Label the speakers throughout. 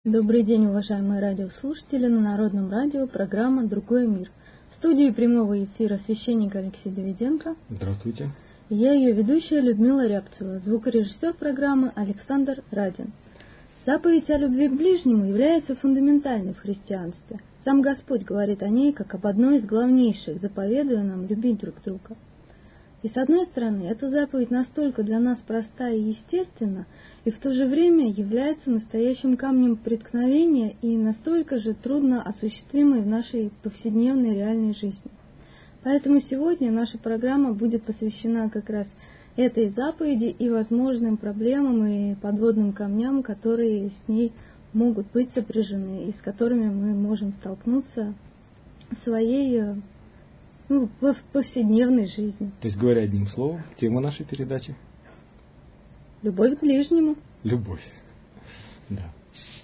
Speaker 1: Добрый день, уважаемые радиослушатели, на Народном радио программа «Другой мир». В студии прямого эфира священник Алексей Давиденко.
Speaker 2: Здравствуйте.
Speaker 1: Я ее ведущая Людмила Рябцева, звукорежиссер программы Александр Радин. Заповедь о любви к ближнему является фундаментальной в христианстве. Сам Господь говорит о ней как об одной из главнейших, заповедуя нам любить друг друга. И с одной стороны, эта заповедь настолько для нас проста и естественна, и в то же время является настоящим камнем преткновения и настолько же трудно осуществимой в нашей повседневной реальной жизни. Поэтому сегодня наша программа будет посвящена как раз этой заповеди и возможным проблемам и подводным камням, которые с ней могут быть сопряжены и с которыми мы можем столкнуться в своей в повседневной жизни.
Speaker 2: То есть, говоря одним словом, тема нашей передачи?
Speaker 1: Любовь к ближнему.
Speaker 2: Любовь, да.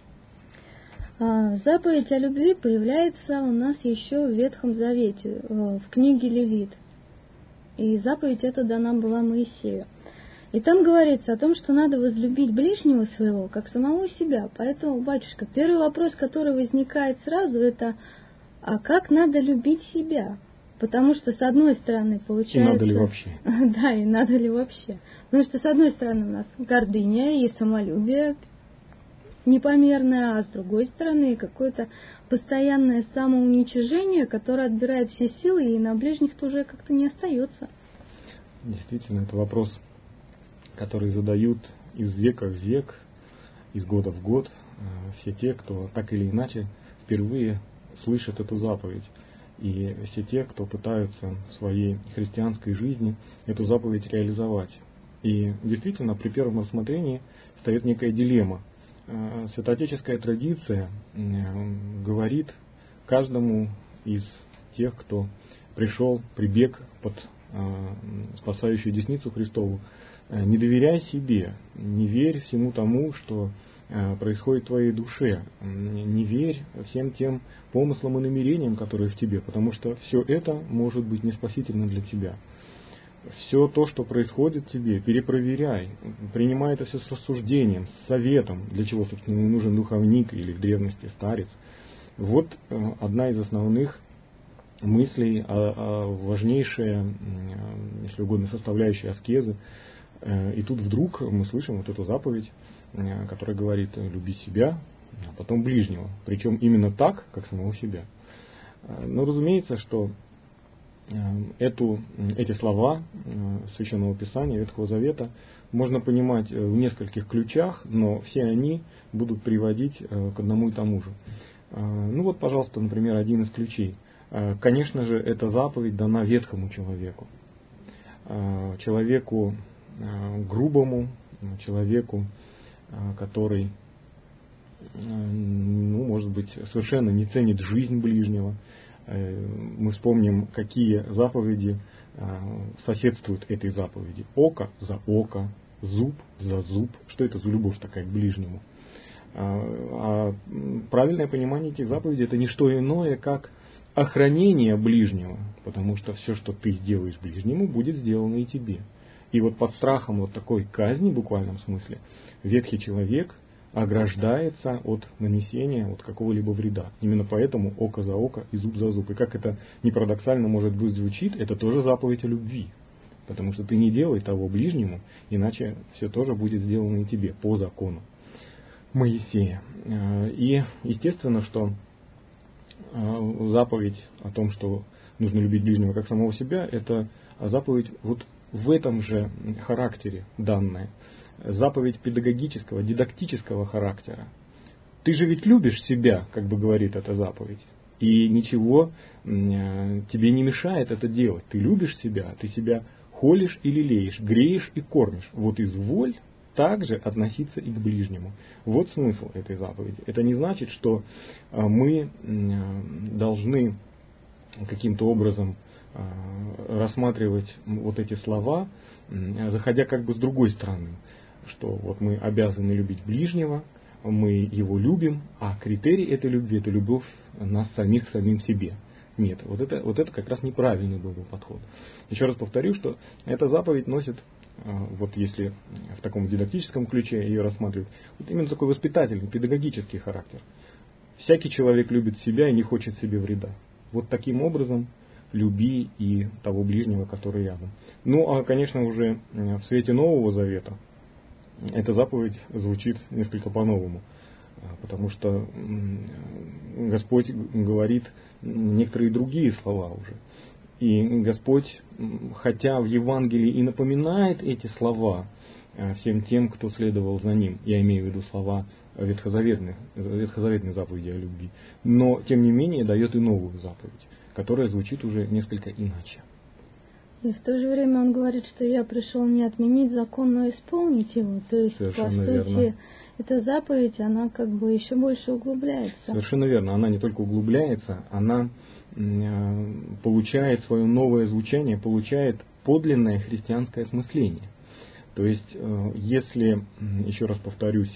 Speaker 1: Заповедь о любви появляется у нас еще в Ветхом Завете, в книге Левит. И заповедь эта дана была Моисею. И там говорится о том, что надо возлюбить ближнего своего, как самого себя. Поэтому, батюшка, первый вопрос, который возникает сразу, это: а как надо любить себя? Потому что, с одной стороны, получается...
Speaker 2: И надо ли вообще?
Speaker 1: Да, и надо ли вообще. Потому что, с одной стороны, у нас гордыня и самолюбие непомерное, а с другой стороны, какое-то постоянное самоуничижение, которое отбирает все силы, и на ближних-то уже как-то не остается.
Speaker 2: Действительно, это вопрос, который задают из века в век, из года в год, все те, кто так или иначе впервые слышат эту заповедь. И все те, кто пытаются в своей христианской жизни эту заповедь реализовать. И действительно, при первом рассмотрении встает некая дилемма. Святоотеческая традиция говорит каждому из тех, кто прибег под спасающую десницу Христову: не доверяй себе, не верь всему тому, что происходит в твоей душе. Не верь всем тем помыслам и намерениям, которые в тебе, потому что все это может быть не спасительно для тебя. Все то, что происходит в тебе, перепроверяй, принимай это все с рассуждением, с советом, для чего, собственно, и нужен духовник или в древности старец. Вот одна из основных мыслей, важнейшая, если угодно, составляющая аскезы. И тут вдруг мы слышим вот эту заповедь, которая говорит: люби себя, а потом ближнего. Причем именно так, как самого себя. Но разумеется, что эти слова Священного Писания, Ветхого Завета, можно понимать в нескольких ключах, но все они будут приводить к одному и тому же. Ну вот, пожалуйста, например, один из ключей. Конечно же, эта заповедь дана ветхому человеку. Человеку грубому, человеку, который, может быть, совершенно не ценит жизнь ближнего. Мы вспомним, какие заповеди соседствуют этой заповеди. Око за око, зуб за зуб. Что это за любовь такая к ближнему? А правильное понимание этих заповедей — это не что иное, как охранение ближнего, потому что все, что ты сделаешь ближнему, будет сделано и тебе. И вот под страхом вот такой казни, в буквальном смысле, ветхий человек ограждается от нанесения вот какого-либо вреда. Именно поэтому око за око и зуб за зуб. И как это ни парадоксально может быть звучит, это тоже заповедь о любви. Потому что ты не делай того ближнему, иначе все тоже будет сделано и тебе по закону Моисея. И естественно, что заповедь о том, что нужно любить ближнего как самого себя, это заповедь вот в этом же характере данная. Заповедь педагогического, дидактического характера. Ты же ведь любишь себя, как бы говорит эта заповедь. И ничего тебе не мешает это делать. Ты любишь себя, ты себя холишь и лелеешь, греешь и кормишь. Вот изволь также относиться и к ближнему. Вот смысл этой заповеди. Это не значит, что мы должны каким-то образом рассматривать вот эти слова, заходя как бы с другой стороны, что вот мы обязаны любить ближнего, мы его любим, а критерий этой любви — это любовь нас самих к самим себе. Нет, вот это как раз неправильный был бы подход. Еще раз повторю, что эта заповедь носит вот если в таком дидактическом ключе ее рассматривать, вот именно такой воспитательный, педагогический характер. Всякий человек любит себя и не хочет себе вреда. Вот таким образом люби и того ближнего, который рядом. Ну, а, конечно, уже в свете Нового Завета эта заповедь звучит несколько по-новому, потому что Господь говорит некоторые другие слова уже. И Господь, хотя в Евангелии и напоминает эти слова всем тем, кто следовал за Ним, я имею в виду слова ветхозаветной заповеди о любви, но тем не менее дает и новую заповедь, которая звучит уже несколько иначе.
Speaker 1: И в то же время он говорит, что я пришел не отменить закон, но исполнить его. То есть,
Speaker 2: Совершенно
Speaker 1: по сути,
Speaker 2: верно.
Speaker 1: эта заповедь, она как бы еще больше углубляется.
Speaker 2: Совершенно верно. Она не только углубляется, она получает свое новое звучание, получает подлинное христианское осмысление. То есть, если, еще раз повторюсь,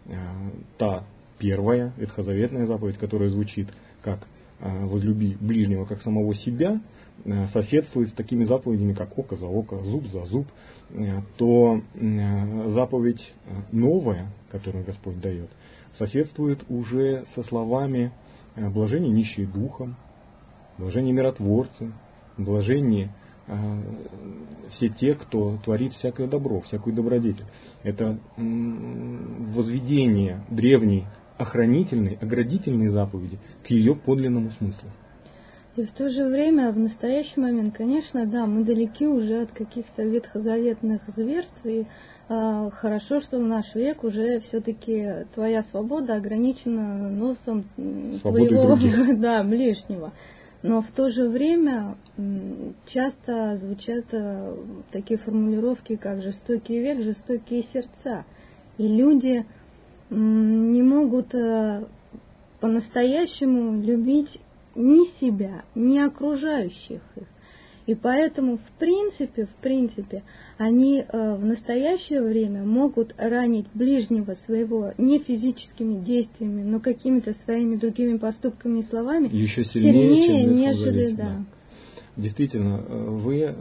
Speaker 2: та первая ветхозаветная заповедь, которая звучит как «возлюби ближнего как самого себя», соседствует с такими заповедями, как око за око, зуб за зуб, то заповедь новая, которую Господь дает, соседствует уже со словами «блаженни нищие духом», «блаженни миротворцы», «блаженни все те, кто творит всякое добро, всякую добродетель». Это возведение древней охранительной, оградительной заповеди к ее подлинному смыслу.
Speaker 1: И в то же время, в настоящий момент, конечно, да, мы далеки уже от каких-то ветхозаветных зверств, и хорошо, что в наш век уже все-таки твоя свобода ограничена носом твоего да, ближнего. Но в то же время часто звучат такие формулировки, как «жестокий век, жестокие сердца». И люди не могут по-настоящему любить ни себя, ни окружающих их. И поэтому, в принципе, они в настоящее время могут ранить ближнего своего не физическими действиями, но какими-то своими другими поступками и словами
Speaker 2: еще сильнее
Speaker 1: нежели да.
Speaker 2: Действительно, вы,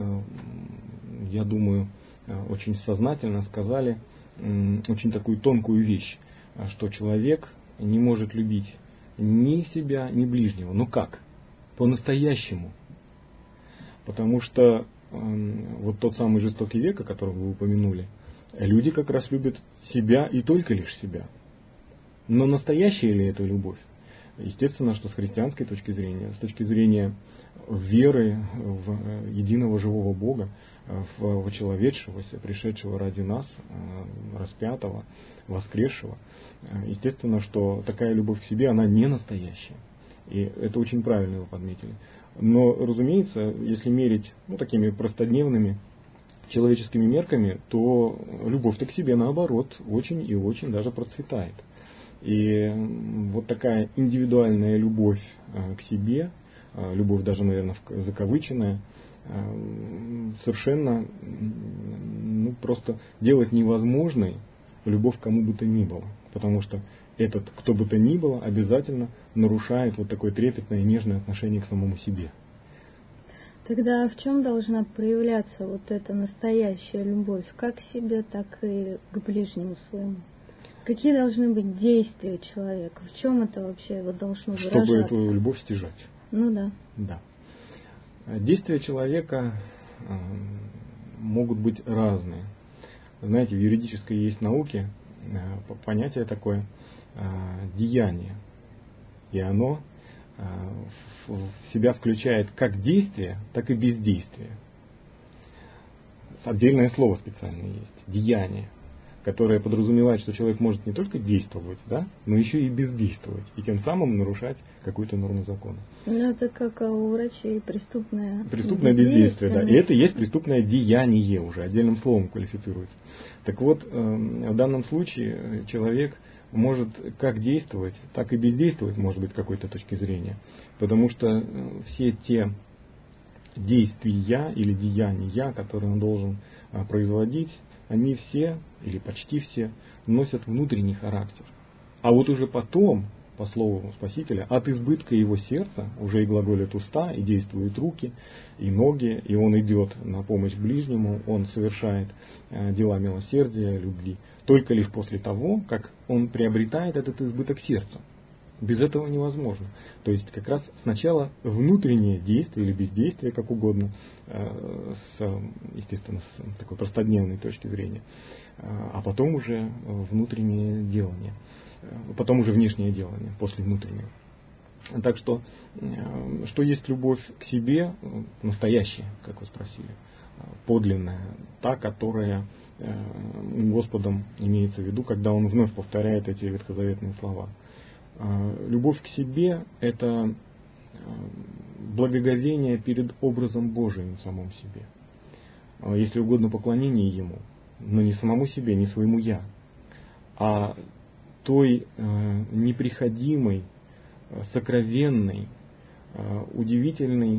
Speaker 2: я думаю, очень сознательно сказали очень такую тонкую вещь, что человек не может любить ни себя, ни ближнего. Но как? По-настоящему. Потому что вот тот самый жестокий век, о котором вы упомянули, люди как раз любят себя и только лишь себя. Но настоящая ли это любовь? Естественно, что с христианской точки зрения, с точки зрения веры в единого живого Бога, в человечегося, пришедшего ради нас, распятого, воскресшего, естественно, что такая любовь к себе, она не настоящая. И это очень правильно вы подметили. Но, разумеется, если мерить такими простодневными человеческими мерками, то любовь-то к себе, наоборот, очень и очень даже процветает. И вот такая индивидуальная любовь к себе, любовь даже, наверное, закавыченная, совершенно просто делает невозможной любовь к кому бы то ни было. Потому что этот, кто бы то ни было, обязательно нарушает вот такое трепетное и нежное отношение к самому себе.
Speaker 1: Тогда в чем должна проявляться вот эта настоящая любовь, как к себе, так и к ближнему своему? Какие должны быть действия человека? В чем это вообще должно выражаться?
Speaker 2: Чтобы эту любовь стяжать.
Speaker 1: Ну да.
Speaker 2: Да. Действия человека могут быть разные. Знаете, в юридической есть науке понятие такое деяние. И оно в себя включает как действие, так и бездействие. Отдельное слово специальное есть. Деяние, которое подразумевает, что человек может не только действовать, да, но еще и бездействовать. И тем самым нарушать какую-то норму закона.
Speaker 1: Ну, это как у врачей преступное
Speaker 2: бездействие, да. И это и есть преступное деяние уже, отдельным словом квалифицируется. Так вот, в данном случае человек может как действовать, так и бездействовать, может быть, с какой-то точки зрения. Потому что все те действия или деяния, которые он должен производить, они все, или почти все, носят внутренний характер. А вот уже потом, по слову Спасителя, от избытка его сердца уже и глаголят уста, и действуют руки, и ноги, и он идет на помощь ближнему, он совершает дела милосердия, любви, только лишь после того, как он приобретает этот избыток сердца. Без этого невозможно. То есть как раз сначала внутреннее действие или бездействие, как угодно, естественно, с такой простодневной точки зрения, а потом уже внутреннее делание, потом уже внешнее делание, после внутреннего. Так что есть любовь к себе настоящая, как вы спросили, подлинная, та, которая Господом имеется в виду, когда Он вновь повторяет эти ветхозаветные слова. Любовь к себе – это благоговение перед образом Божиим в самом себе. Если угодно, поклонение Ему, но не самому себе, не своему «я», а той неприходимой, сокровенной, удивительной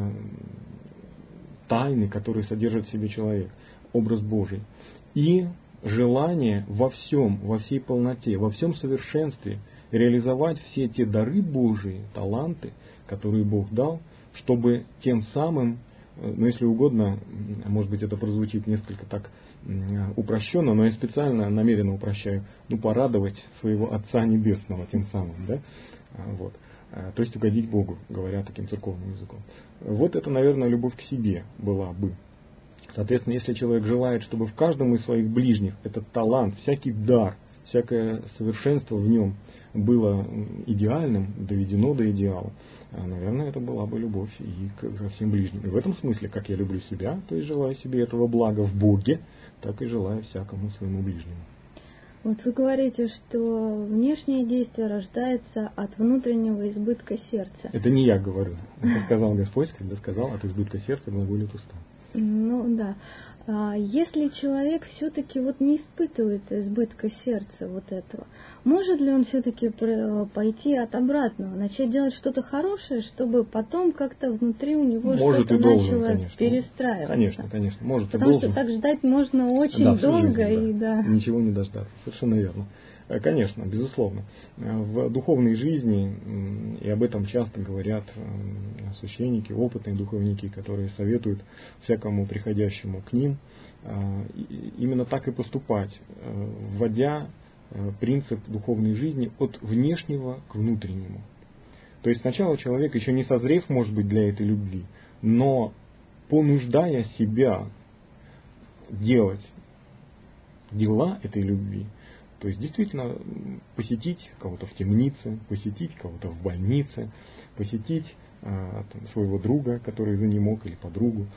Speaker 2: тайны, которую содержит в себе человек, образ Божий. И желание во всем, во всей полноте, во всем совершенстве реализовать все те дары Божии, таланты, которые Бог дал, чтобы тем самым, если угодно, может быть, это прозвучит несколько так упрощенно, но я специально, намеренно упрощаю, порадовать своего Отца Небесного тем самым, да? Вот. То есть угодить Богу, говоря таким церковным языком. Вот это, наверное, любовь к себе была бы. Соответственно, если человек желает, чтобы в каждом из своих ближних этот талант, всякий дар, всякое совершенство в нем было идеальным, доведено до идеала, наверное, это была бы любовь и ко всем ближним. И в этом смысле, как я люблю себя, то есть желаю себе этого блага в Боге, так и желаю всякому своему ближнему.
Speaker 1: Вот вы говорите, что внешнее действие рождается от внутреннего избытка сердца.
Speaker 2: Это не я говорю. Это сказал Господь, когда сказал, от избытка сердца глаголят уста.
Speaker 1: Ну да. Если человек все-таки не испытывает избытка сердца этого, может ли он все-таки пойти от обратного, начать делать что-то хорошее, чтобы потом как-то внутри у него что-то начало перестраиваться?
Speaker 2: Конечно. Может
Speaker 1: Потому
Speaker 2: и должен.
Speaker 1: что так ждать можно очень долго.
Speaker 2: Жизнь, ничего не дождаться. Совершенно верно. Конечно, безусловно. В духовной жизни, и об этом часто говорят священники, опытные духовники, которые советуют всякому приходящему к ним, именно так и поступать, вводя принцип духовной жизни от внешнего к внутреннему. То есть сначала человек, еще не созрев, может быть, для этой любви, но понуждая себя делать дела этой любви, то есть действительно посетить кого-то в темнице, посетить кого-то в больнице, посетить своего друга, который занемог, или подругу,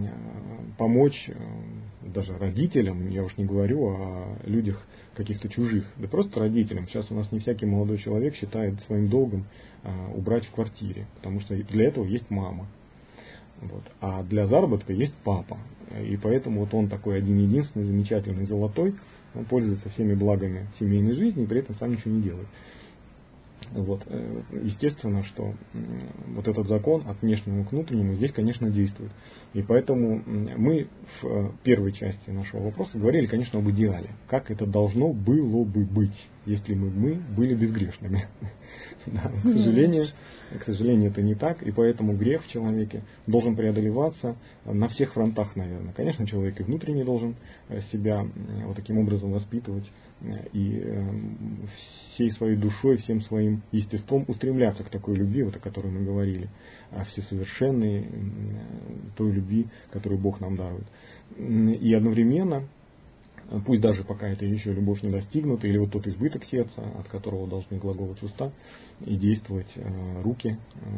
Speaker 2: помочь даже родителям, я уж не говорю о людях каких-то чужих, да просто родителям. Сейчас у нас не всякий молодой человек считает своим долгом убрать в квартире, потому что для этого есть мама. Вот. А для заработка есть папа. И поэтому он такой один-единственный, замечательный, золотой, он пользуется всеми благами семейной жизни и при этом сам ничего не делает. Вот. Естественно, что этот закон от внешнего к внутреннему здесь, конечно, действует. И поэтому мы в первой части нашего вопроса говорили, конечно, об идеале. Как это должно было бы быть, если мы были безгрешными. Да, к сожалению, это не так, и поэтому грех в человеке должен преодолеваться на всех фронтах, наверное. Конечно, человек и внутренне должен себя таким образом воспитывать и всей своей душой, всем своим естеством устремляться к такой любви, о которой мы говорили, всесовершенной, той любви, которую Бог нам дарует. И одновременно, пусть даже пока это еще любовь не достигнута, или тот избыток сердца, от которого должны глаголать уста и действовать руки.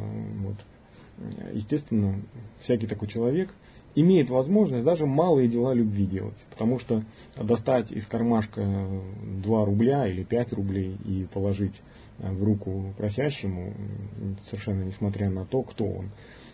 Speaker 2: Естественно, всякий такой человек имеет возможность даже малые дела любви делать, потому что достать из кармашка 2 рубля или 5 рублей и положить в руку просящему, совершенно несмотря на то, кто он,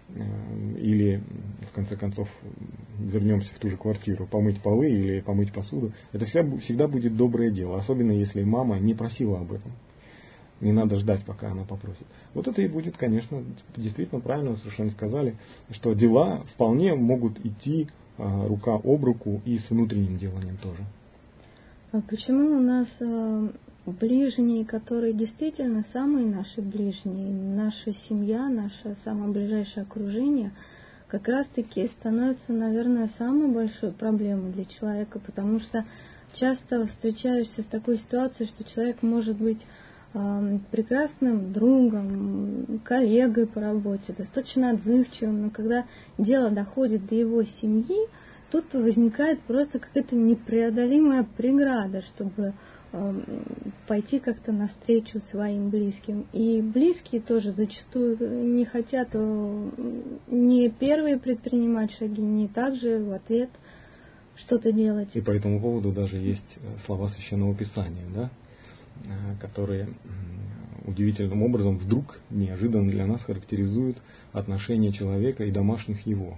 Speaker 2: или, в конце концов, вернемся в ту же квартиру, помыть полы или помыть посуду, это всегда будет доброе дело, особенно если мама не просила об этом. Не надо ждать, пока она попросит. Это и будет, конечно, действительно правильно совершенно сказали, что дела вполне могут идти рука об руку и с внутренним деланием тоже.
Speaker 1: А почему у нас ближние, которые действительно самые наши ближние, наша семья, наше самое ближайшее окружение, как раз-таки становится, наверное, самой большой проблемой для человека, потому что часто встречаешься с такой ситуацией, что человек может быть прекрасным другом, коллегой по работе, достаточно отзывчивым, но когда дело доходит до его семьи, тут возникает просто какая-то непреодолимая преграда, чтобы пойти как-то навстречу своим близким. И близкие тоже зачастую не хотят не первые предпринимать шаги, не также в ответ что-то делать.
Speaker 2: И по этому поводу даже есть слова Священного Писания, да, которые удивительным образом вдруг неожиданно для нас характеризуют отношения человека и домашних его.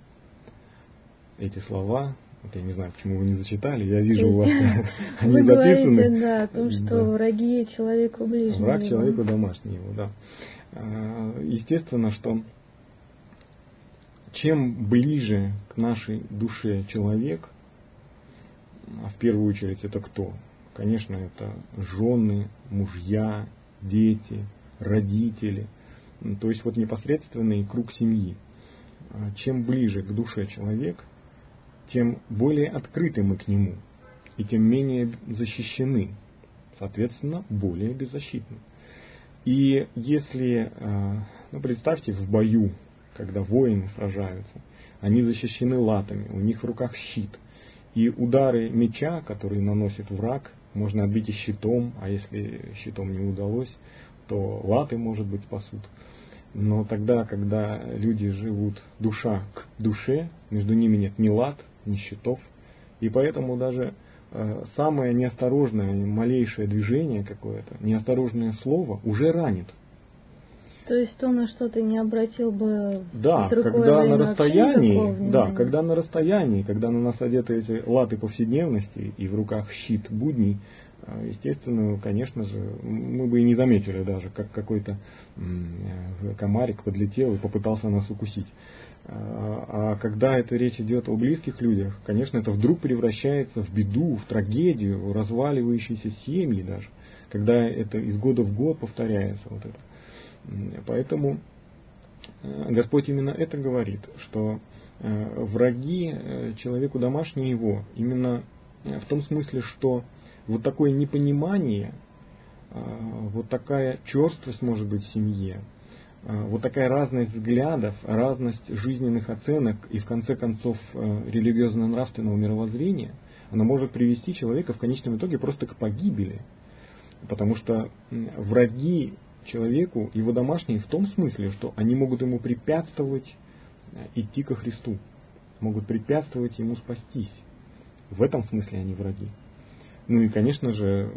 Speaker 2: Эти слова, вот я не знаю, почему вы не зачитали, я вижу у вас они записаны.
Speaker 1: Вы говорите, да, о том, что враги человеку ближнему.
Speaker 2: Враг человеку домашний его, да. Естественно, что чем ближе к нашей душе человек, а в первую очередь это кто? Конечно, это жены, мужья, дети, родители, то есть вот непосредственный круг семьи. Чем ближе к душе человек, тем более открыты мы к нему, и тем менее защищены, соответственно, более беззащитны. И если, представьте, в бою, когда воины сражаются, они защищены латами, у них в руках щит, и удары меча, которые наносит враг, можно отбить и щитом, а если щитом не удалось, то латы, может быть, спасут. Но тогда, когда люди живут душа к душе, между ними нет ни лат, ни щитов, и поэтому даже самое неосторожное, малейшее движение какое-то, неосторожное слово уже ранит.
Speaker 1: То есть то, на что ты не обратил бы
Speaker 2: когда на расстоянии, когда на расстоянии, когда на нас одеты эти латы повседневности и в руках щит будней, естественно, конечно же, мы бы и не заметили даже, как какой-то комарик подлетел и попытался нас укусить. А когда это речь идет о близких людях, конечно, это вдруг превращается в беду, в трагедию, в разваливающиеся семьи даже, когда это из года в год повторяется вот это. Поэтому Господь именно это говорит, что враги человеку домашние его, именно в том смысле, что вот такое непонимание, вот такая черствость может быть в семье, вот такая разность взглядов, разность жизненных оценок и в конце концов религиозно-нравственного мировоззрения, она может привести человека в конечном итоге просто к погибели, потому что враги человеку, его домашние, в том смысле, что они могут ему препятствовать идти ко Христу, могут препятствовать ему спастись. В этом смысле они враги. Ну и, конечно же,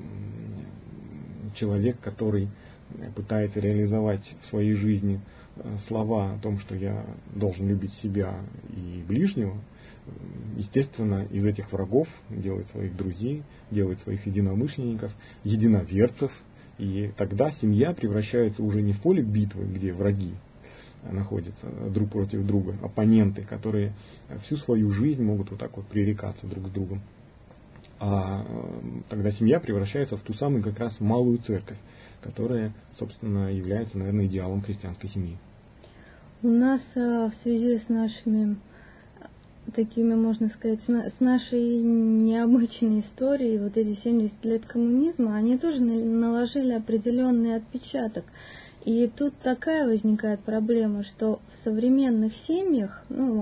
Speaker 2: человек, который пытается реализовать в своей жизни слова о том, что я должен любить себя и ближнего, естественно, из этих врагов делает своих друзей, делает своих единомышленников, единоверцев. И тогда семья превращается уже не в поле битвы, где враги находятся друг против друга, оппоненты, которые всю свою жизнь могут вот так вот пререкаться друг с другом. А тогда семья превращается в ту самую как раз малую церковь, которая, собственно, является, наверное, идеалом христианской семьи.
Speaker 1: У нас в связи с нашими такими, можно сказать, с нашей необычной историей, вот эти 70 лет коммунизма, они тоже наложили определенный отпечаток. И тут такая возникает проблема, что в современных семьях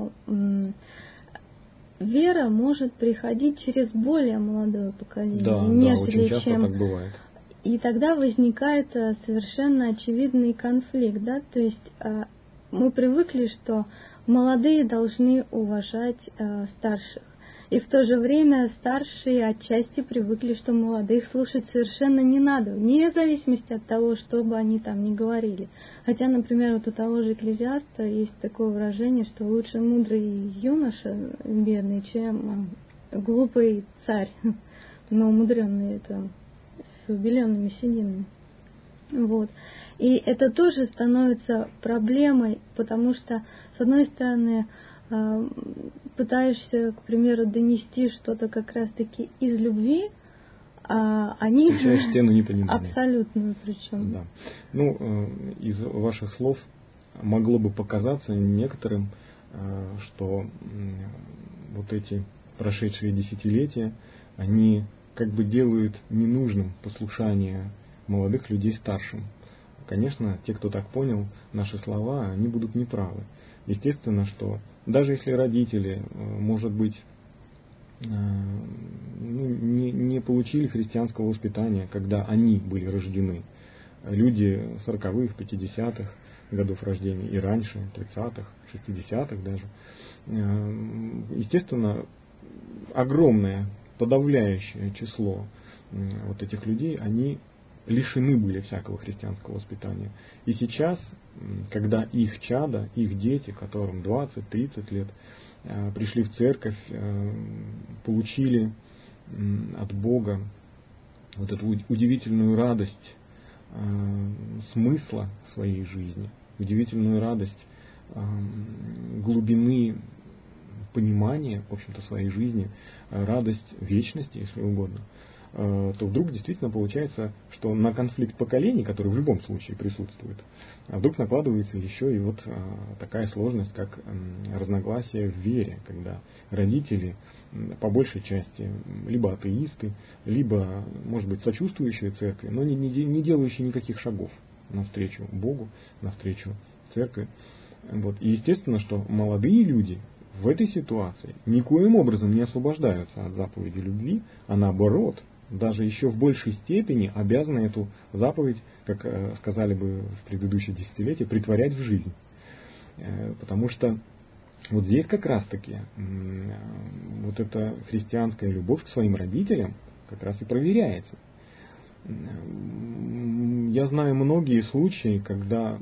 Speaker 1: вера может приходить через более молодое поколение, нежели
Speaker 2: очень часто так бывает.
Speaker 1: И тогда возникает совершенно очевидный конфликт, да, то есть мы привыкли, что молодые должны уважать старших. И в то же время старшие отчасти привыкли, что молодых слушать совершенно не надо, вне зависимости от того, что бы они там ни говорили. Хотя, например, вот у того же Экклезиаста есть такое выражение, что лучше мудрый юноша бедный, чем глупый царь, но умудренный это с убеленными сединами. Вот. И это тоже становится проблемой, потому что, с одной стороны, пытаешься, к примеру, донести что-то как раз-таки из любви, они
Speaker 2: включая стену непонимания.
Speaker 1: Абсолютно причем.
Speaker 2: Да. Из ваших слов могло бы показаться некоторым, что вот эти прошедшие десятилетия, они как бы делают ненужным послушание молодых людей старшим. Конечно, те, кто так понял наши слова, они будут неправы. Естественно, что даже если родители, может быть, не получили христианского воспитания, когда они были рождены, люди 40-х, 50-х годов рождения и раньше, 30-х, 60-х даже, естественно, огромное, подавляющее число вот этих людей, они лишены были всякого христианского воспитания. И сейчас, когда их чада, их дети, которым 20-30 лет, пришли в церковь, получили от Бога вот эту удивительную радость смысла своей жизни, удивительную радость глубины понимания, в общем-то, своей жизни, радость вечности, если угодно, то вдруг действительно получается, что на конфликт поколений, который в любом случае присутствует, вдруг накладывается еще и вот такая сложность, как разногласия в вере, когда родители по большей части либо атеисты, либо, может быть, сочувствующие церкви, но не делающие никаких шагов навстречу Богу, навстречу церкви. Вот. И естественно, что молодые люди в этой ситуации никоим образом не освобождаются от заповеди любви, а наоборот, даже еще в большей степени обязаны эту заповедь, как сказали бы в предыдущие десятилетия, притворять в жизнь. Потому что вот здесь как раз-таки вот эта христианская любовь к своим родителям как раз и проверяется. Я знаю многие случаи, когда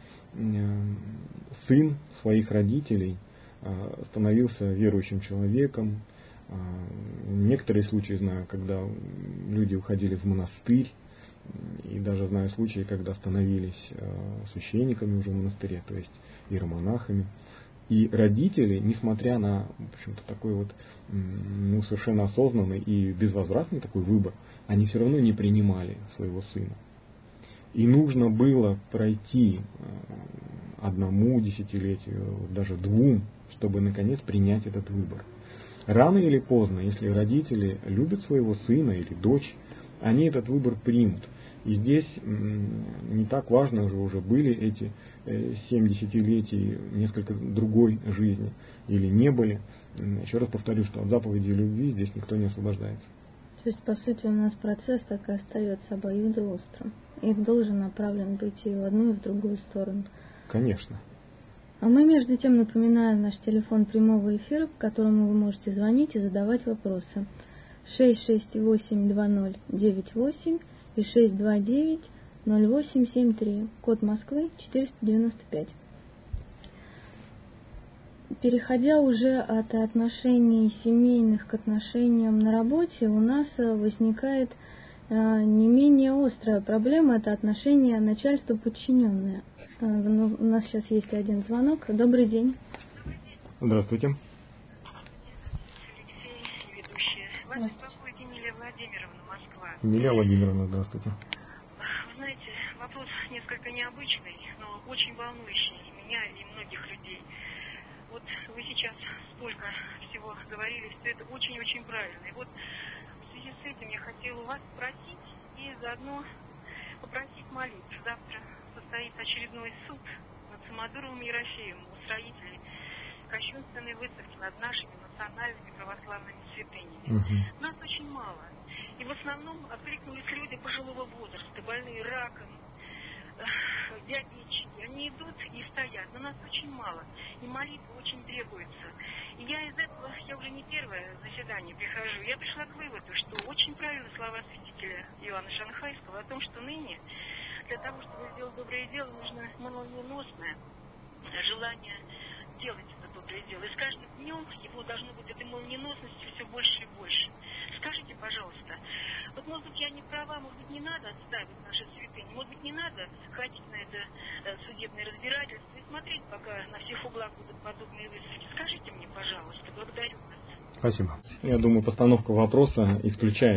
Speaker 2: сын своих родителей становился верующим человеком. Некоторые случаи знаю, когда люди уходили в монастырь, и даже знаю случаи, когда становились священниками уже в монастыре, то есть иеромонахами. И родители, несмотря на, в общем-то, такой вот совершенно осознанный и безвозвратный такой выбор, они все равно не принимали своего сына. И нужно было пройти одному десятилетию, даже двум, чтобы наконец принять этот выбор. Рано или поздно, если родители любят своего сына или дочь, они этот выбор примут. И здесь не так важно уже были эти 7 десятилетий несколько другой жизни или не были. Еще раз повторю, что от заповеди любви здесь никто не освобождается.
Speaker 1: То есть, по сути, у нас процесс так и остается обоюдоострым. И должен направлен быть и в одну, и в другую сторону.
Speaker 2: Конечно.
Speaker 1: А мы, между тем, напоминаем наш телефон прямого эфира, по которому вы можете звонить и задавать вопросы. 668-2098 и 629-0873. Код Москвы 495. Переходя уже от отношений семейных к отношениям на работе, у нас возникает не менее острая проблема – это отношение начальство-подчиненное. У нас сейчас есть один звонок. Добрый день.
Speaker 2: Здравствуйте.
Speaker 3: Вас беспокоит Емелия Владимировна, Москва.
Speaker 2: Емелия Владимировна, здравствуйте.
Speaker 3: Вы знаете, вопрос несколько необычный, но очень волнующий меня и многих людей. Вот вы сейчас столько всего говорили, все это очень-очень правильно. И вот в связи с этим я хотела у вас спросить и заодно попросить молиться. Завтра состоится очередной суд над Самодуровым Ерофеем, устроителей кощунственной выставки над нашими национальными православными святынями. Нас очень мало. И в основном откликнулись люди пожилого возраста, больные раком, диабетчики. Они идут и стоят, но нас очень мало. И молитва очень требуется. И я из этого, я уже не первое заседание прихожу, я пришла к выводу, что очень правильны слова святителя Иоанна Шанхайского о том, что ныне для того, чтобы сделать доброе дело, нужно молниеносное желание делать это доброе дело. И с каждым днем его должно быть этой молниеносности все больше и больше. Скажите, пожалуйста, вот, может быть, я не права, может быть, не надо отставить наши святыни, может быть, не надо ходить на это судебное разбирательство и смотреть, пока на всех углах будут подобные выставки. Скажите мне, пожалуйста, благодарю вас.
Speaker 2: Спасибо. Я думаю, постановка вопроса исключает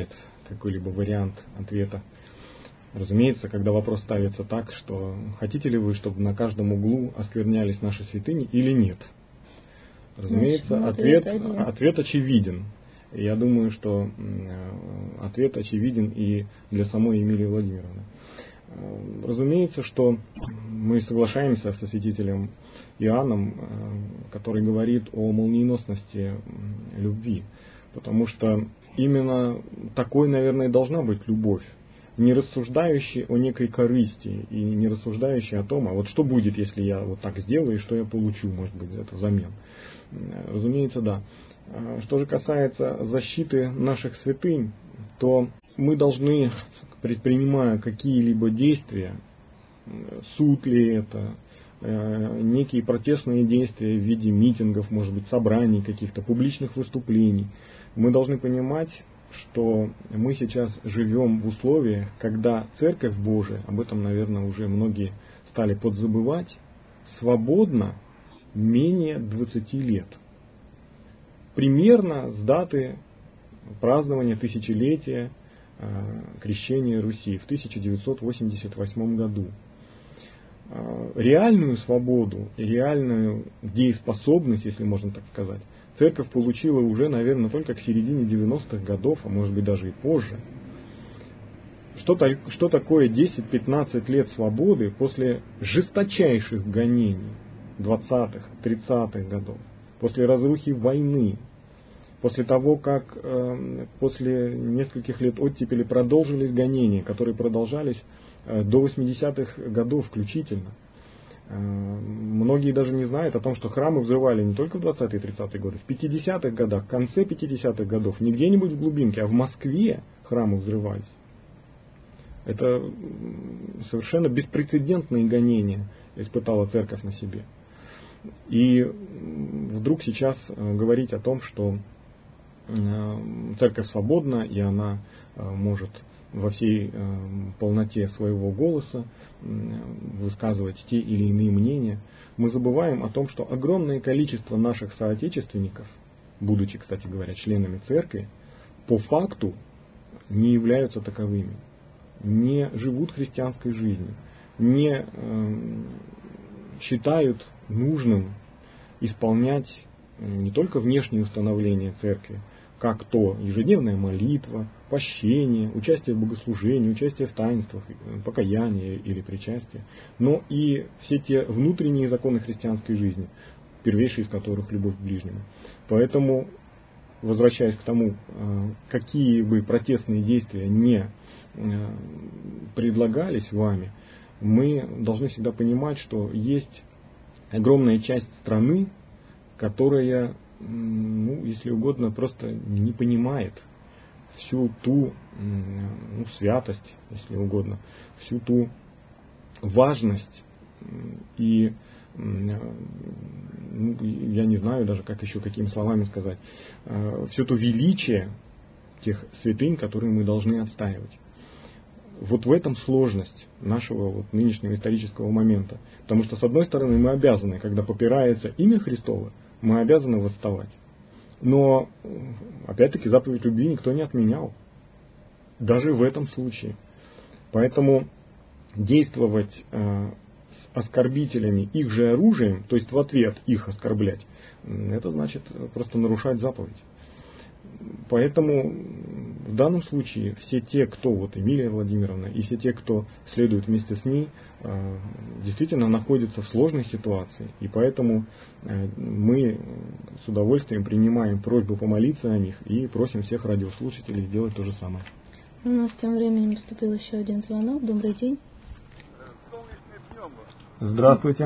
Speaker 2: какой-либо вариант ответа. Разумеется, когда вопрос ставится так, что хотите ли вы, чтобы на каждом углу осквернялись наши святыни или нет? Разумеется, ответ очевиден. Я думаю, что ответ очевиден и для самой Эмилии Владимировны. Разумеется, что мы соглашаемся со святителем Иоанном, который говорит о молниеносности любви, потому что именно такой, наверное, должна быть любовь, не рассуждающая о некой корысти и не рассуждающая о том, а вот что будет, если я вот так сделаю, и что я получу, может быть, за это взамен. Разумеется, да. Что же касается защиты наших святынь, то мы должны, предпринимая какие-либо действия, суд ли это, некие протестные действия в виде митингов, может быть, собраний, каких-то публичных выступлений, мы должны понимать, что мы сейчас живем в условиях, когда Церковь Божия, об этом, наверное, уже многие стали подзабывать, свободна менее 20 лет. Примерно с даты празднования тысячелетия крещения Руси в 1988 году. Реальную свободу и реальную дееспособность, если можно так сказать, Церковь получила уже, наверное, только к середине 90-х годов, а может быть даже и позже. Что такое 10-15 лет свободы после жесточайших гонений 20-х, 30-х годов, после разрухи войны, после того, как после нескольких лет оттепели продолжились гонения, которые продолжались до 80-х годов включительно. Многие даже не знают о том, что храмы взрывали не только в 20-е и 30-е годы, в 50-х годах, в конце 50-х годов, не где-нибудь в глубинке, а в Москве храмы взрывались. Это совершенно беспрецедентные гонения испытала Церковь на себе. И вдруг сейчас говорить о том, что Церковь свободна, и она может во всей полноте своего голоса высказывать те или иные мнения, мы забываем о том, что огромное количество наших соотечественников, будучи, кстати говоря, членами Церкви, по факту не являются таковыми, не живут христианской жизнью, не считают нужным исполнять не только внешние установления Церкви, как то ежедневная молитва, пощение, участие в богослужении, участие в таинствах, покаяние или причастие, но и все те внутренние законы христианской жизни, первейший из которых любовь к ближнему. Поэтому, возвращаясь к тому, какие бы протестные действия не предлагались вами, мы должны всегда понимать, что есть огромная часть страны, которая, если угодно, просто не понимает всю ту святость, если угодно, всю ту важность и, я не знаю даже, как еще, какими словами сказать, все то величие тех святынь, которые мы должны отстаивать. Вот в этом сложность нашего нынешнего исторического момента. Потому что, с одной стороны, мы обязаны, когда попирается имя Христово, мы обязаны восставать. Но, опять-таки, заповедь любви никто не отменял. Даже в этом случае. Поэтому действовать с оскорбителями их же оружием, то есть в ответ их оскорблять, это значит просто нарушать заповедь. Поэтому в данном случае все те, кто, Эмилия Владимировна, и все те, кто следует вместе с ней, действительно находятся в сложной ситуации. И поэтому мы с удовольствием принимаем просьбу помолиться о них и просим всех радиослушателей сделать то же самое.
Speaker 1: У нас тем временем поступил еще один звонок. Добрый день.
Speaker 2: Здравствуйте.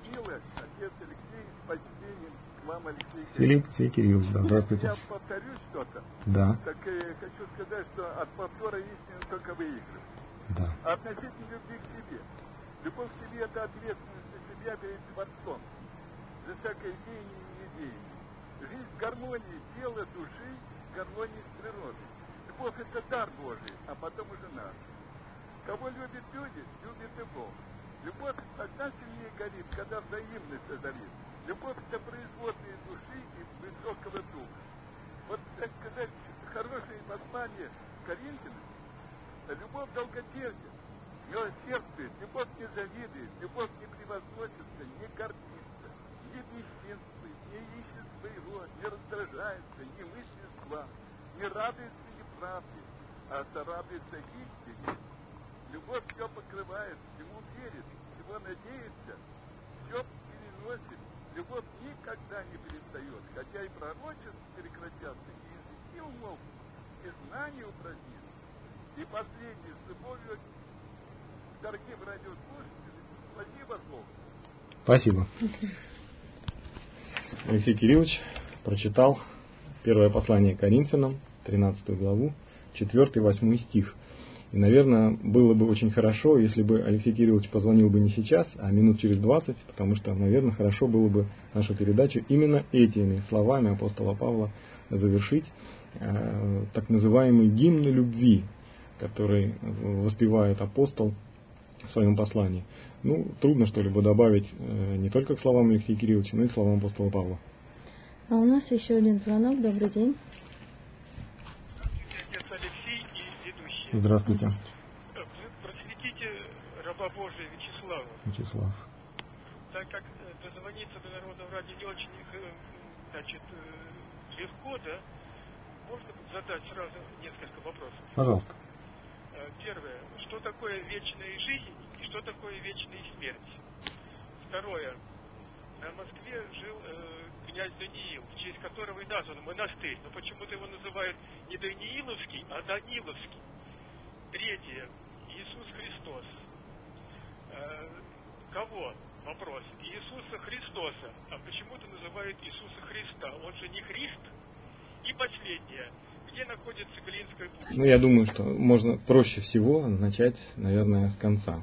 Speaker 2: Филипп Кирилл, да, здравствуйте.
Speaker 4: Я повторю что-то.
Speaker 2: Да.
Speaker 4: Так хочу сказать, что от повтора истины только выигрываешь.
Speaker 2: Да.
Speaker 4: Относительно любви к себе. Любовь к себе — это ответственность за себя перед Творцом. За всякое деяние и недеяние. Жизнь в гармонии тела, души, в гармонии с природой. Любовь — это дар Божий, а потом уже наш. Кого любят люди, любит и Бог. Любовь тогда сильнее горит, когда взаимность озарит. Любовь — это производные души и высокого духа. Вот, так сказать, хорошее послание Коринфянам, любовь долготерпит, милосердствует, любовь не завидует, любовь не превозносится, не гордится, не бесчинствует, не ищет своего, не раздражается, не мыслит зла, не радуется неправде, а радуется истине. Любовь все покрывает, всему верит, всего надеется, все переносит. Любовь никогда не перестает, хотя и пророчества прекратятся, и языки умолкнут, и знания упразднится. И последнее, с любовью к дорогим радиослушателям, спасибо Богу.
Speaker 2: Спасибо. Алексей Кириллович прочитал первое послание Коринфянам, 13 главу, 4-8 стих. И, наверное, было бы очень хорошо, если бы Алексей Кириллович позвонил бы не сейчас, а минут через 20, потому что, наверное, хорошо было бы нашу передачу именно этими словами апостола Павла завершить, так называемый гимн любви, который воспевает апостол в своем послании. Ну, трудно что-либо добавить не только к словам Алексея Кирилловича, но и к словам апостола Павла.
Speaker 1: А у нас еще один звонок. Добрый день.
Speaker 5: Отец Алексей и ведущий.
Speaker 2: Здравствуйте.
Speaker 5: Просветите раба Божия Вячеслава.
Speaker 2: Вячеслав.
Speaker 5: Так как дозвониться до Народного радио не очень легко, да? Можно задать сразу несколько вопросов?
Speaker 2: Пожалуйста.
Speaker 5: Первое. Что такое вечная жизнь и что такое вечная смерть? Второе. На Москве жил князь Даниил, в честь которого и назван монастырь. Но почему-то его называют не Данииловский, а Даниловский. Третье. Иисус Христос. Кого? Вопрос. Иисуса Христоса. А почему-то называют Иисуса Христа. Он же не Христ. И последнее. Где находится Глинская пустыня?
Speaker 2: Ну, я думаю, что можно проще всего начать, наверное, с конца.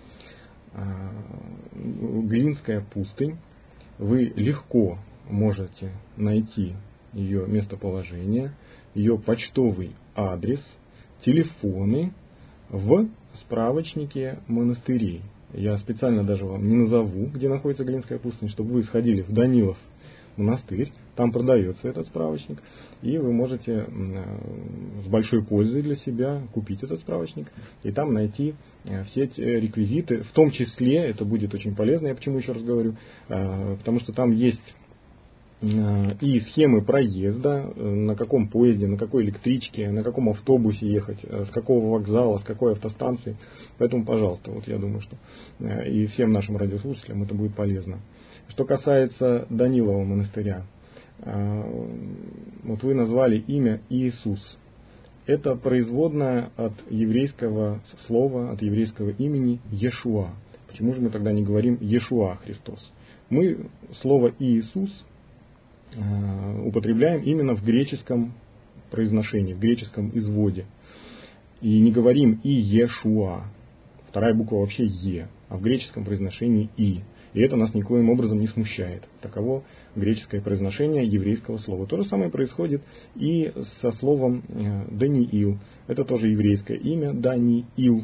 Speaker 2: Глинская пустынь. Вы легко можете найти ее местоположение, ее почтовый адрес, телефоны в справочнике монастырей. Я специально даже вам не назову, где находится Глинская пустынь, чтобы вы сходили в Данилов монастырь, там продается этот справочник, и вы можете с большой пользой для себя купить этот справочник и там найти все эти реквизиты, в том числе, это будет очень полезно, я почему еще раз говорю, потому что там есть и схемы проезда, на каком поезде, на какой электричке, на каком автобусе ехать, с какого вокзала, с какой автостанции. Поэтому, пожалуйста, вот я думаю, что и всем нашим радиослушателям это будет полезно. Что касается Данилова монастыря, вот вы назвали имя Иисус. Это производное от еврейского слова, от еврейского имени Иешуа. Почему же мы тогда не говорим Иешуа Христос? Мы слово Иисус употребляем именно в греческом произношении, в греческом изводе. И не говорим Иешуа. Вторая буква вообще Е, а в греческом произношении И. И это нас никоим образом не смущает. Таково греческое произношение еврейского слова. То же самое происходит и со словом Даниил. Это тоже еврейское имя Даниил.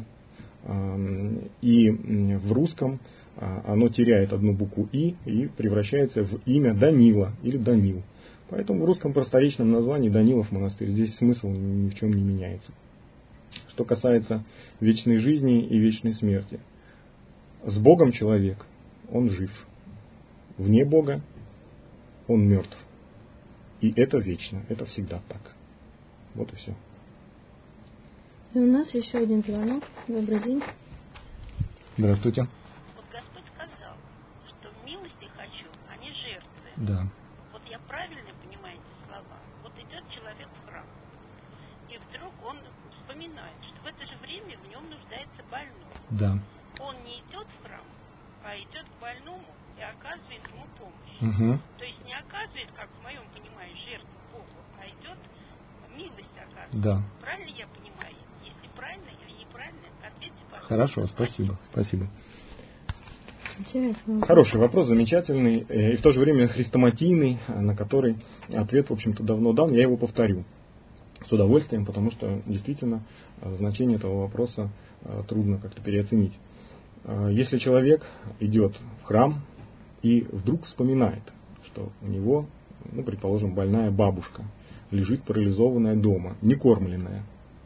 Speaker 2: И в русском оно теряет одну букву И превращается в имя Данила или Данил. Поэтому в русском просторечном названии Данилов монастырь. Здесь смысл ни в чем не меняется. Что касается вечной жизни и вечной смерти. С Богом человек, он жив. Вне Бога он мертв. И это вечно, это всегда так. Вот и все.
Speaker 1: И у нас еще один звонок. Добрый день.
Speaker 2: Здравствуйте.
Speaker 6: Вот Господь сказал, что милости хочу, а не жертвы.
Speaker 2: Да.
Speaker 6: Вот я правильно понимаю эти слова? Вот идет человек в храм, и вдруг он вспоминает, что в это же время в нем нуждается больной.
Speaker 2: Да.
Speaker 6: Он не идет в храм, а идет к больному и оказывает ему помощь.
Speaker 2: Угу.
Speaker 6: То есть не оказывает, как в моем понимании, жертву Богу, а идет милость оказывает.
Speaker 2: Да.
Speaker 6: Правильно я понимаю? Если правильно или неправильно, ответьте, пожалуйста.
Speaker 2: Хорошо, спасибо. Спасибо.
Speaker 1: Интересно.
Speaker 2: Хороший вопрос, замечательный и в то же время хрестоматийный, на который ответ, в общем-то, давно дан. Я его повторю с удовольствием, потому что действительно значение этого вопроса трудно как-то переоценить. Если человек идет в храм и вдруг вспоминает, что у него, предположим, больная бабушка, лежит парализованная дома, не кормленная,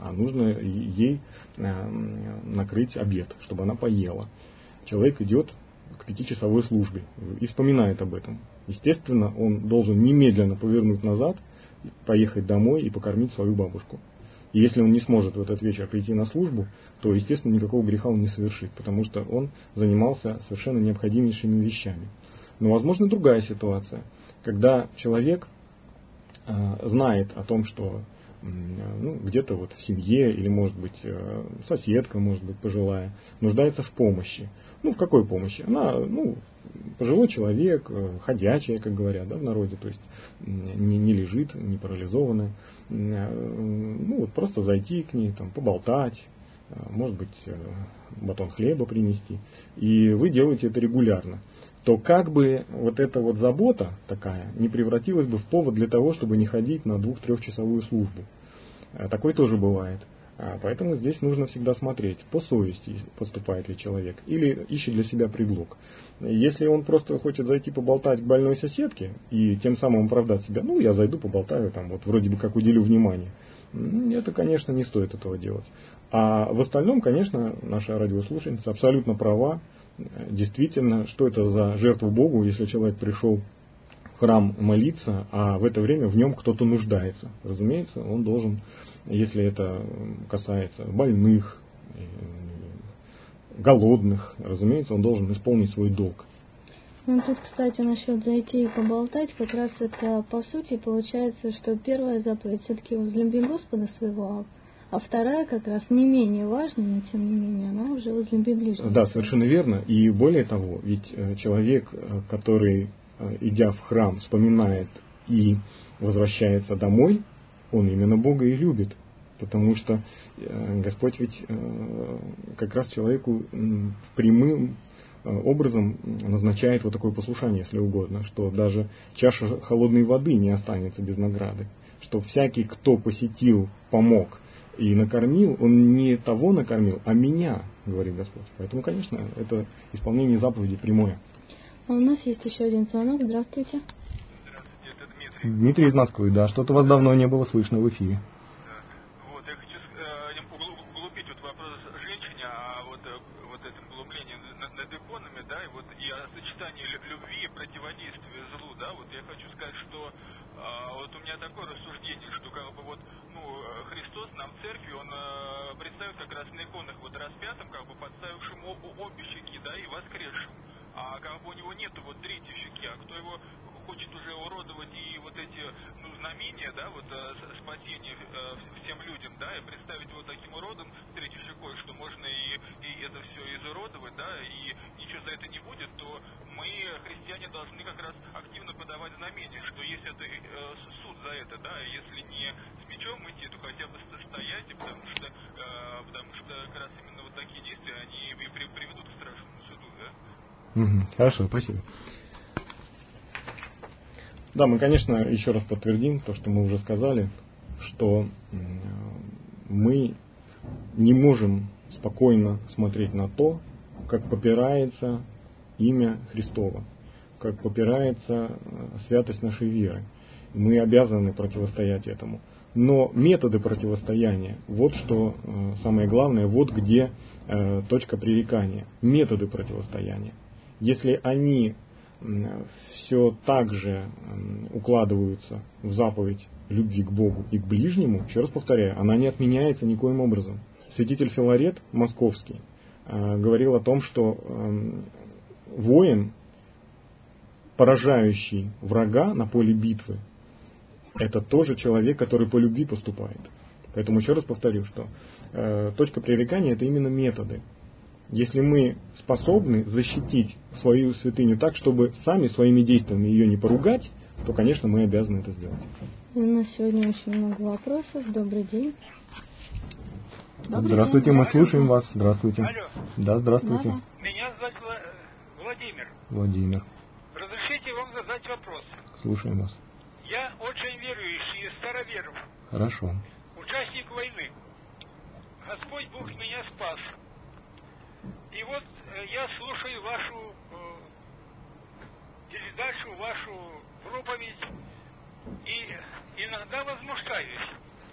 Speaker 2: а нужно ей накрыть обед, чтобы она поела. Человек идет к 5-часовой службе и вспоминает об этом. Естественно, он должен немедленно повернуть назад, поехать домой и покормить свою бабушку. И если он не сможет в этот вечер прийти на службу, то, естественно, никакого греха он не совершит, потому что он занимался совершенно необходимейшими вещами. Но, возможно, другая ситуация, когда человек знает о том, что где-то вот в семье, или, может быть, соседка, может быть, пожилая, нуждается в помощи. В какой помощи? Она, пожилой человек, ходячая, как говорят, да, в народе, то есть не лежит, не парализованная. Просто зайти к ней, там, поболтать, может быть, батон хлеба принести. И вы делаете это регулярно. То как бы вот эта вот забота такая не превратилась бы в повод для того, чтобы не ходить на 2-3-часовую службу. Такое тоже бывает. Поэтому здесь нужно всегда смотреть, по совести поступает ли человек, или ищет для себя предлог. Если он просто хочет зайти поболтать к больной соседке, и тем самым оправдать себя, я зайду поболтаю, там, вот вроде бы как уделю внимание, это, конечно, не стоит этого делать. А в остальном, конечно, наша радиослушательница абсолютно права. Действительно, что это за жертву Богу, если человек пришел в храм молиться, а в это время в нем кто-то нуждается. Разумеется, он должен, если это касается больных, голодных, разумеется, он должен исполнить свой долг.
Speaker 1: Тут, кстати, насчет зайти и поболтать, как раз это по сути получается, что первая заповедь все-таки возлюби Господа своего, а вторая как раз не менее важная, но тем не менее она уже возлюби ближнего.
Speaker 2: Да, совершенно верно. И более того, ведь человек, который, идя в храм, вспоминает и возвращается домой, он именно Бога и любит. Потому что Господь ведь как раз человеку прямым образом назначает вот такое послушание, если угодно, что даже чаша холодной воды не останется без награды. Что всякий, кто посетил, помог и накормил, он не того накормил, а меня, говорит Господь. Поэтому, конечно, это исполнение заповеди прямое.
Speaker 1: А у нас есть еще один звонок. Здравствуйте.
Speaker 5: Здравствуйте, это Дмитрий.
Speaker 2: Дмитрий из Москвы, да. Что-то вас давно не было слышно в эфире.
Speaker 5: Вот, я хочу углубить вот вопрос женщине, а вот это углубление над иконами, да, и о сочетании любви и противодействия злу, да, вот я хочу сказать, что вот у меня такое рассуждение, что Христос нам в церкви, он представит как раз на иконах вот распятым, подставившим обе щеки, да, и воскресшим. А у него нету вот третьей щеки, а кто его хочет уже уродовать и вот эти знамения, да, спасения всем людям, да, и представить его таким уродом с третьей щекой, что можно и это все изуродовать, да, и ничего за это не будет, то мы, христиане, должны как раз активно подавать знамения, что если это суд за это, да, если не с мечом идти, то хотя бы стоять, потому что как раз именно вот такие действия, они и приведут к страшному суду, да.
Speaker 2: Хорошо, спасибо. Да, мы, конечно, еще раз подтвердим то, что мы уже сказали, что мы не можем спокойно смотреть на то, как попирается имя Христово, как попирается святость нашей веры. Мы обязаны противостоять этому. Но методы противостояния, вот что самое главное, вот где точка пререкания. Методы противостояния. Если они все так же укладываются в заповедь любви к Богу и к ближнему, еще раз повторяю, она не отменяется никоим образом. Святитель Филарет Московский говорил о том, что воин, поражающий врага на поле битвы, это тоже человек, который по любви поступает. Поэтому еще раз повторю, что точка пререкания — это именно методы. Если мы способны защитить свою святыню так, чтобы сами своими действиями ее не поругать, то, конечно, мы обязаны это сделать.
Speaker 1: У нас сегодня очень много вопросов. Добрый день.
Speaker 2: Здравствуйте, мы слушаем вас. Здравствуйте.
Speaker 5: Алло.
Speaker 2: Да, здравствуйте.
Speaker 1: Да.
Speaker 5: Меня зовут Владимир.
Speaker 2: Владимир,
Speaker 5: Разрешите вам задать вопрос?
Speaker 2: слушаем вас.
Speaker 5: Я очень верующий, староверов,
Speaker 2: Хорошо.
Speaker 5: участник войны. Господь Бог меня спас. И вот я слушаю вашу передачу, вашу проповедь, и иногда возмущаюсь.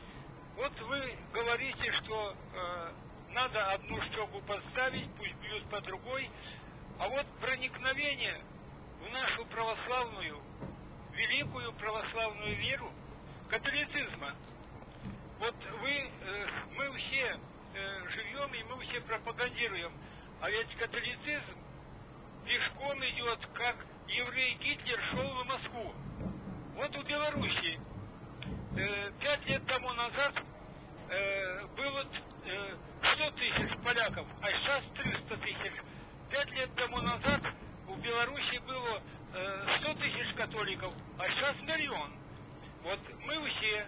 Speaker 5: Вот вы говорите, что надо одну щеку подставить, пусть бьют по другой, а вот проникновение в нашу православную, великую православную веру, католицизма. Вот мы все живем и мы все пропагандируем, а ведь католицизм пешком идет, как еврей Гитлер шел на Москву. Вот у Белоруссии 5 лет тому назад было 100 тысяч поляков, а сейчас 300 тысяч. 5 лет тому назад в Беларуси было 100 тысяч католиков, а сейчас 1 миллион. Вот мы все,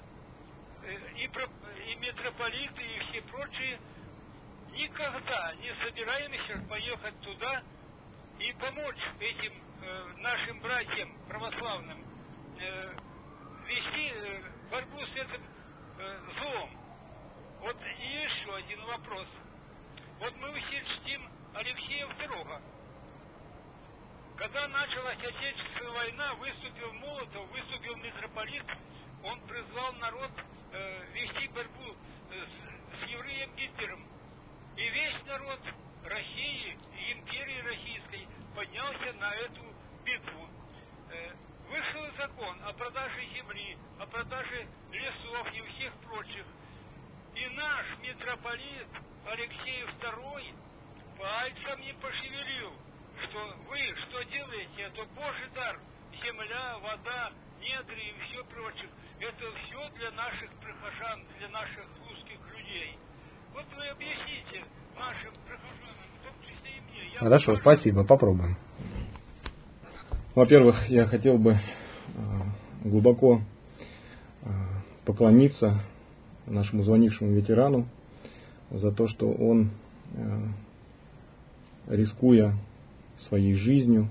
Speaker 5: и митрополиты, и все прочие, никогда не собираемся поехать туда и помочь этим нашим братьям православным вести борьбу с этим злом. Вот и еще один вопрос. Вот мы все чтим Алексея II. Когда началась Отечественная война, выступил Молотов, выступил митрополит, он призвал народ вести борьбу с евреем Гитлером. И весь народ России и империи российской поднялся на эту битву. Вышел закон о продаже земли, о продаже лесов и всех прочих. И наш митрополит Алексей II пальцем не пошевелил, что вы что делаете, это Божий дар, земля, вода, недри и все прочее. Это все для наших прихожан, для наших русских людей. Вот вы объясните нашим прихожанам, в том числе и мне.
Speaker 2: Хорошо, спасибо, попробуем. Во-первых, я хотел бы глубоко поклониться нашему звонившему ветерану за то, что он, рискуя своей жизнью,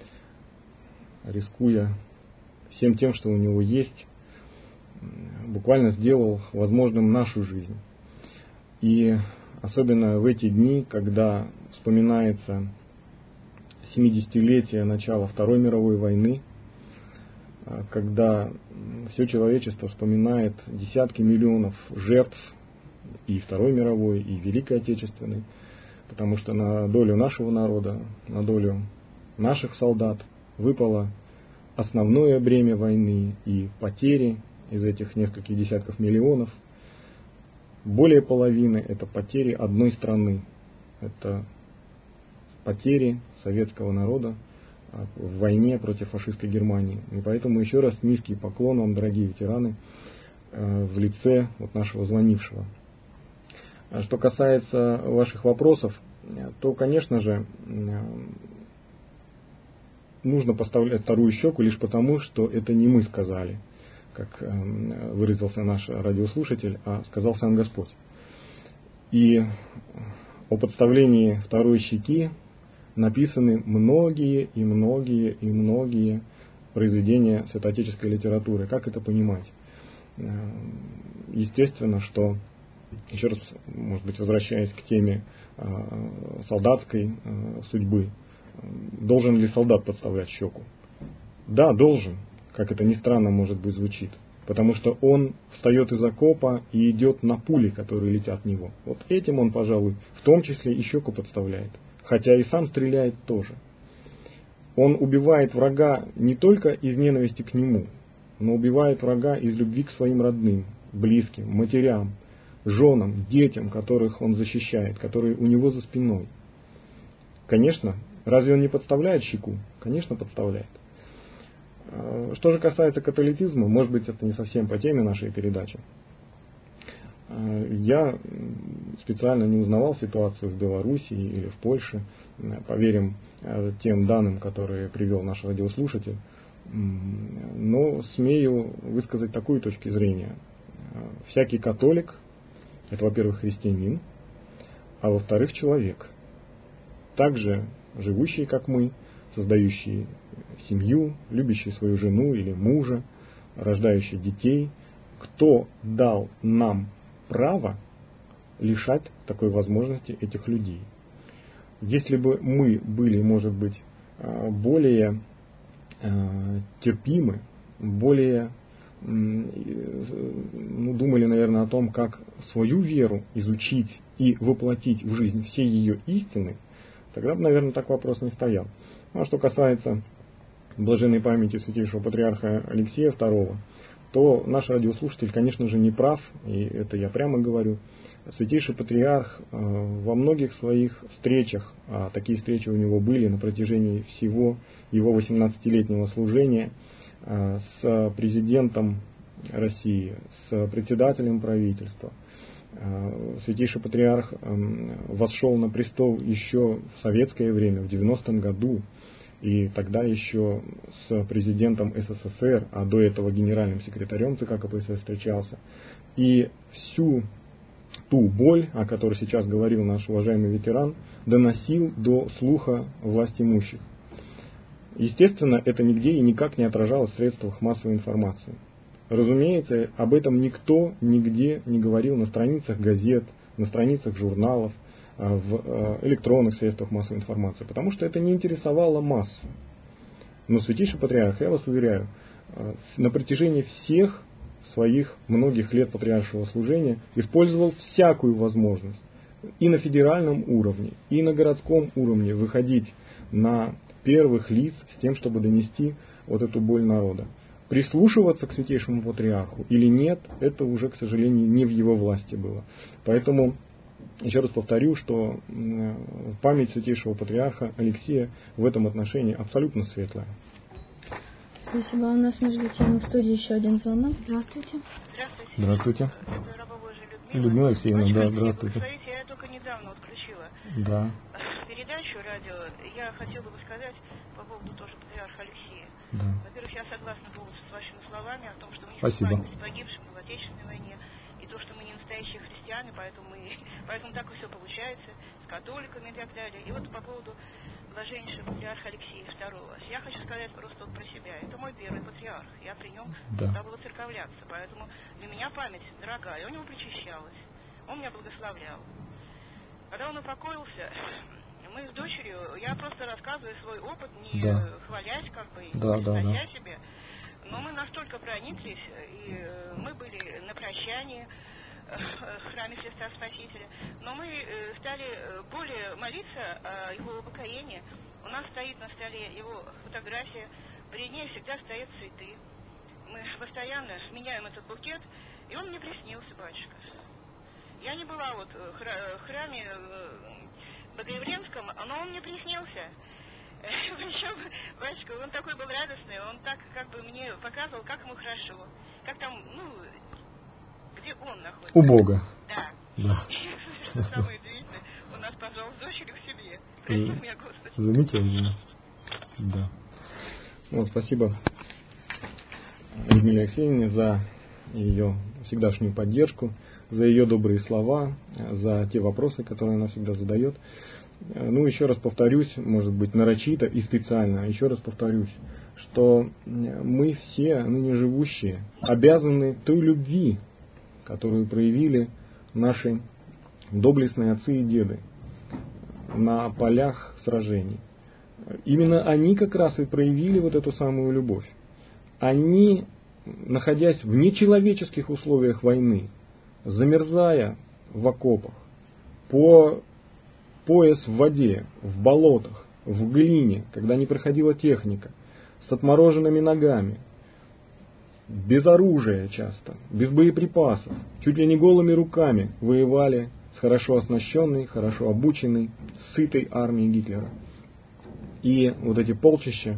Speaker 2: рискуя всем тем, что у него есть, буквально сделал возможным нашу жизнь. И особенно в эти дни, когда вспоминается 70-летие начала Второй мировой войны, когда все человечество вспоминает десятки миллионов жертв и Второй мировой, и Великой Отечественной, потому что на долю нашего народа, на долю наших солдат выпало основное бремя войны и потери из этих нескольких десятков миллионов. Более половины — это потери одной страны, это потери советского народа в войне против фашистской Германии. И поэтому еще раз низкий поклон вам, дорогие ветераны, в лице нашего звонившего. Что касается ваших вопросов, то, конечно же, нужно поставлять вторую щеку лишь потому, что это не мы сказали, как выразился наш радиослушатель, а сказал сам Господь. И о подставлении второй щеки написаны многие и многие и многие произведения святоотеческой литературы. Как это понимать? Естественно, что, еще раз, может быть, возвращаясь к теме солдатской судьбы, должен ли солдат подставлять щеку? Да, должен, как это ни странно, может быть, звучит. Потому что он встает из окопа и идет на пули, которые летят в него. Вот этим он, пожалуй, в том числе и щеку подставляет. Хотя и сам стреляет тоже. Он убивает врага не только из ненависти к нему, но убивает врага из любви к своим родным, близким, матерям, женам, детям, которых он защищает, которые у него за спиной. Конечно, разве он не подставляет щеку? Конечно, подставляет. Что же касается католицизма, может быть, это не совсем по теме нашей передачи. Я специально не узнавал ситуацию в Беларуси или в Польше. Поверим тем данным, которые привел наш радиослушатель. Но смею высказать такую точку зрения. Всякий католик — это, во-первых, христианин, а во-вторых, человек. Также живущий, как мы, создающий семью, любящий свою жену или мужа, рождающий детей. Кто дал нам право лишать такой возможности этих людей? Если бы мы были, может быть, более терпимы, более думали, наверное, о том, как свою веру изучить и воплотить в жизнь все ее истины, тогда бы, наверное, так вопрос не стоял. Ну, а что касается блаженной памяти святейшего патриарха Алексия II, то наш радиослушатель, конечно же, не прав, и это я прямо говорю. Святейший патриарх во многих своих встречах, а такие встречи у него были на протяжении всего его 18-летнего служения, с президентом России, с председателем правительства. Святейший патриарх восшел на престол еще в советское время, в 90-м году, и тогда еще с президентом СССР, а до этого генеральным секретарем ЦК КПСС встречался. И всю ту боль, о которой сейчас говорил наш уважаемый ветеран, доносил до слуха властимущих. Естественно, это нигде и никак не отражалось в средствах массовой информации. Разумеется, об этом никто нигде не говорил на страницах газет, на страницах журналов, в электронных средствах массовой информации, потому что это не интересовало массы. Но святейший патриарх, я вас уверяю, на протяжении всех своих многих лет патриаршего служения использовал всякую возможность и на федеральном уровне, и на городском уровне выходить на первых лиц с тем, чтобы донести вот эту боль народа. Прислушиваться к святейшему патриарху или нет, это уже, к сожалению, не в его власти было. Поэтому еще раз повторю, что память святейшего патриарха Алексия в этом отношении абсолютно светлая.
Speaker 1: Спасибо. У нас между тем в студии еще один звонок. Здравствуйте.
Speaker 2: Здравствуйте. Людмила Алексеевна, да, здравствуйте.
Speaker 6: Смотрите, я только недавно отключила передачу радио. Я хотела бы сказать по поводу тоже патриарха Алексея.
Speaker 2: Да.
Speaker 6: Во-первых, я согласна полностью с вашими словами о том, что мы не
Speaker 2: Спасибо.
Speaker 6: с погибшим в Отечественной войне, и то, что мы не настоящие христиане, поэтому так и все получается, с католиками и так далее. И вот по поводу блаженнейшего патриарха Алексея II. Я хочу сказать просто про себя. Это мой первый патриарх. Я при нем стала воцерковляться, поэтому для меня память дорогая. Я у него причащалась, он меня благословлял. Когда он упокоился, мы с дочерью, я просто рассказываю свой опыт, не хвалясь, не снося себе, но мы настолько прониклись, и мы были на прощании в храме Христа Спасителя, но мы стали более молиться о его упокоении. У нас стоит на столе его фотография, при ней всегда стоят цветы. Мы постоянно меняем этот букет, и он мне приснился, батюшка. Я не была в храме Богоявленском, но он мне приснился. Причем, батюшка, он такой был радостный, он так мне показывал, как ему хорошо, как там, где он находится.
Speaker 2: У Бога.
Speaker 6: Да. Что самое удивительное, он нас позвал с дочерью к себе. Прости меня, Господи.
Speaker 2: Замечательно. Да. Спасибо Людмиле Алексеевне за ее всегдашнюю поддержку, за ее добрые слова, за те вопросы, которые она всегда задает. Еще раз повторюсь, может быть, нарочито и специально, еще раз повторюсь, что мы все, ныне живущие, обязаны той любви, которую проявили наши доблестные отцы и деды на полях сражений. Именно они как раз и проявили вот эту самую любовь. Они, находясь в нечеловеческих условиях войны, замерзая в окопах, по пояс в воде, в болотах, в глине, когда не проходила техника, с отмороженными ногами, без оружия часто, без боеприпасов, чуть ли не голыми руками воевали с хорошо оснащенной, хорошо обученной, сытой армией Гитлера. И вот эти полчища,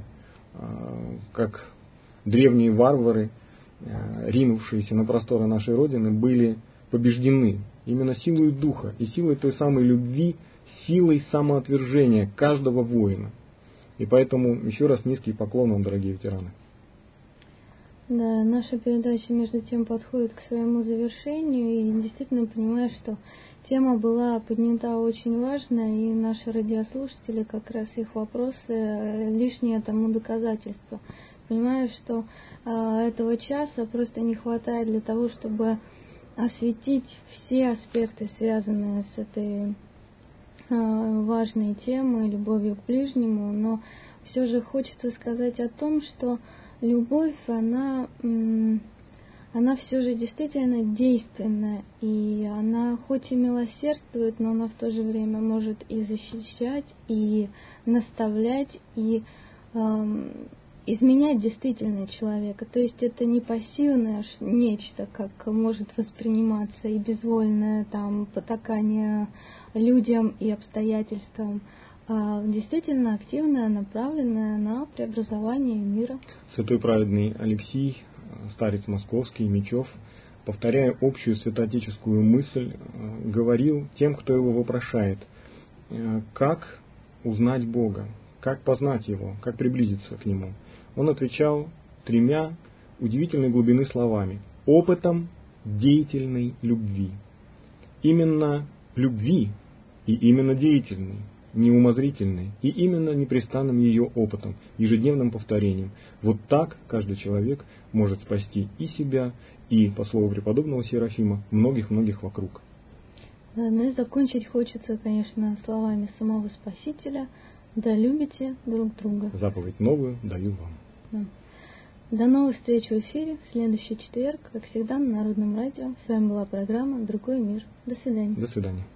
Speaker 2: как древние варвары, ринувшиеся на просторы нашей Родины, были побеждены именно силой духа и силой той самой любви, силой самоотвержения каждого воина. И поэтому еще раз низкий поклон вам, дорогие ветераны.
Speaker 1: Да, наша передача между тем подходит к своему завершению, и действительно понимаю, что тема была поднята очень важная, и наши радиослушатели, как раз их вопросы, лишнее тому доказательство. Понимаю, что этого часа просто не хватает для того, чтобы осветить все аспекты, связанные с этой важной темой, любовью к ближнему, но все же хочется сказать о том, что любовь, она она все же действительно действенная, и она хоть и милосердствует, но она в то же время может и защищать, и наставлять, и изменять действительно человека. То есть это не пассивное нечто, как может восприниматься, и безвольное там потакание людям и обстоятельствам, а действительно активное, направленное на преобразование мира.
Speaker 2: Святой праведный Алексий, старец московский, Мечев, повторяя общую святоотеческую мысль, говорил тем, кто его вопрошает, как узнать Бога, как познать Его, как приблизиться к Нему. Он отвечал 3 удивительной глубины словами: опытом деятельной любви. Именно любви и именно деятельной, не умозрительной, и именно непрестанным ее опытом, ежедневным повторением. Вот так каждый человек может спасти и себя, и, по слову преподобного Серафима, многих-многих вокруг.
Speaker 1: Ну и закончить хочется, конечно, словами самого Спасителя: «Да любите друг друга».
Speaker 2: Заповедь новую даю вам.
Speaker 1: Да. До новых встреч в эфире в следующий четверг, как всегда, на Народном радио. С вами была программа «Другой мир». До свидания.
Speaker 2: До свидания.